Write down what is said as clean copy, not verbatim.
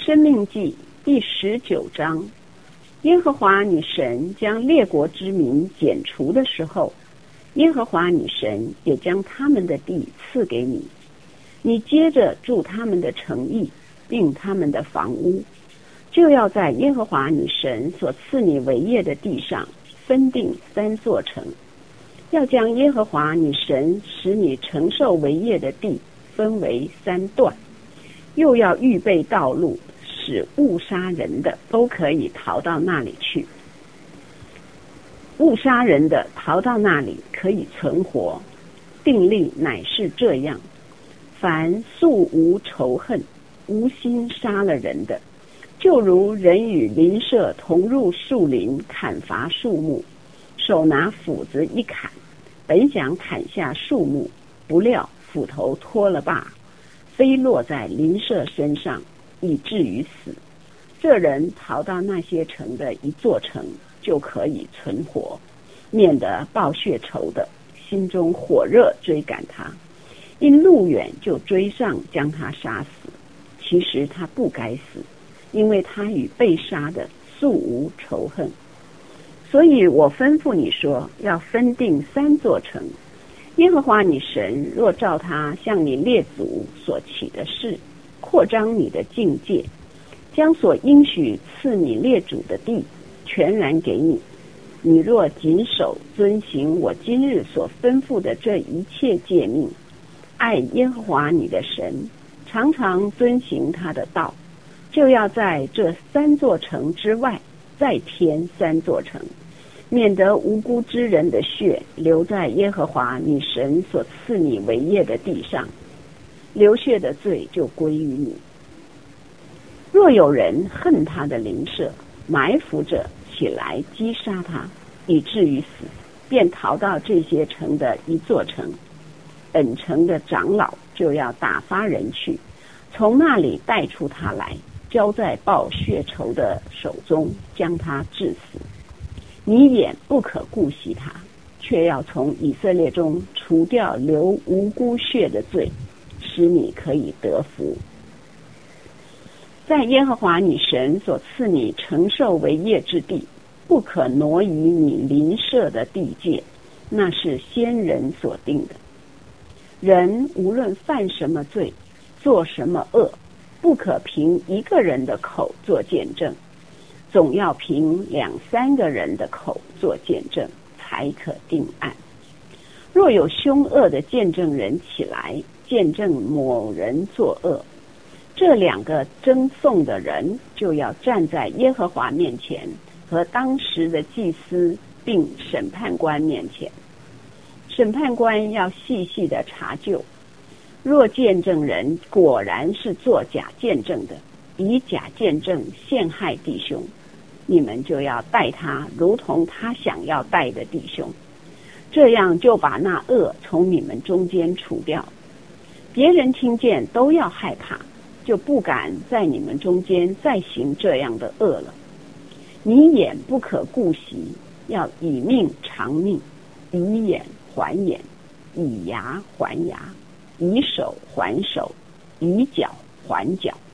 申命记第19章，耶和华你神将列国之民剪除的时候，耶和华你神也将他们的地赐给你，你接着住他们的城邑，并他们的房屋，就要在耶和华你神所赐你为业的地上分定3座城，要将耶和华你神使你承受为业的地分为3段，又要预备道路，使误杀人的都可以逃到那里去。误杀人的逃到那里可以存活。定例乃是这样：凡素无仇恨、无心杀了人的，就如人与邻舍同入树林砍伐树木，手拿斧子一砍，本想砍下树木，不料斧头脱了把，飞落在邻舍身上，以至于死。这人逃到那些城的一座城，就可以存活，免得报血仇的心中火热追赶他，因路远就追上将他杀死。其实他不该死，因为他与被杀的素无仇恨。所以我吩咐你说，要分定3座城。耶和华你神若照他向你列祖所起的事，扩张你的境界，将所应许赐你列祖的地全然给你，你若谨守遵行我今日所吩咐的这一切诫命，爱耶和华你的神，常常遵行他的道，就要在这3座城之外再添3座城，免得无辜之人的血流在耶和华你神所赐你为业的地上，流血的罪就归于你。若有人恨他的邻舍，埋伏着起来击杀他，以至于死，便逃到这些城的一座城，本城的长老就要打发人去，从那里带出他来，交在报血仇的手中，将他治死。你眼不可顾惜他，却要从以色列中除掉流无辜血的罪，使你可以得福。在耶和华你神所赐你承受为业之地，不可挪移你邻舍的地界，那是先人所定的。人无论犯什么罪，做什么恶，不可凭一个人的口做见证，总要凭2、3个人的口做见证，才可定案。若有凶恶的见证人起来见证某人作恶，这2个争讼的人就要站在耶和华面前和当时的祭司并审判官面前。审判官要细细的查究，若见证人果然是作假见证的，以假见证陷害弟兄，你们就要待他如同他想要待的弟兄，这样就把那恶从你们中间除掉。别人听见都要害怕，就不敢在你们中间再行这样的恶了。你眼不可顾惜，要以命偿命，以眼还眼，以牙还牙，以手还手，以脚还脚。